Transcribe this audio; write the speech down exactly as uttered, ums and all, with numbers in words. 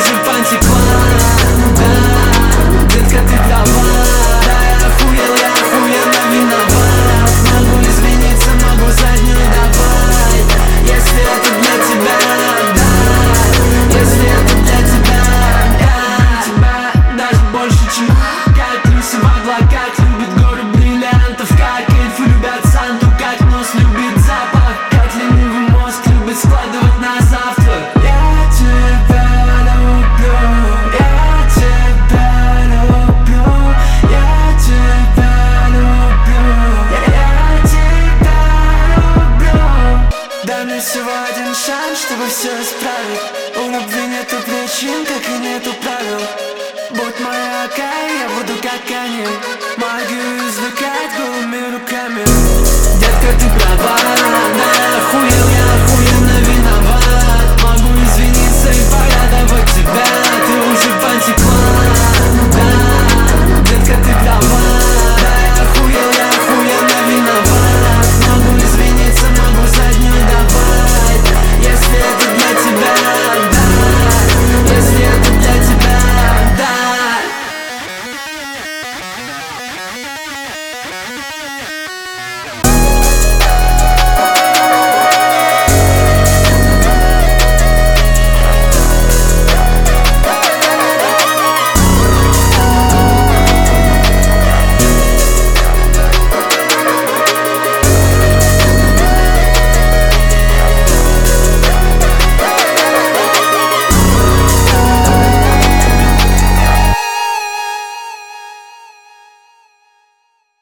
уже потекла. Да, детка, ты права. Да, я охуел, я охуенно виноват. Могу извиниться, могу заднюю давай, если это для тебя, да. Если это для тебя, да. Тебя даже больше, чем как Люси в облаках любит горы бриллиантов, как эльфы любят Санту, как нос любит запах, как ленивый мозг любит складывать на завтра. Я тебя люблю, я тебя люблю, я тебя люблю, я тебя люблю. Дай мне всего один шанс, чтобы все исправить. У любви нету причин, как и нету правил. Будь моя, я буду как они, магию извлекать.